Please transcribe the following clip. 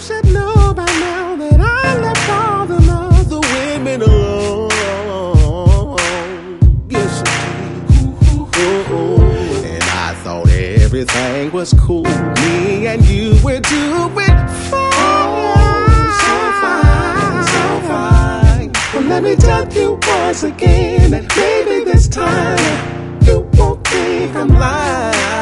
should know by now that I left all the other women alone. Yes, indeed. And I thought everything was cool. Me and you were doing fine. So fine, so fine. Well, let me tell you once again that maybe this time you won't think I'm lying.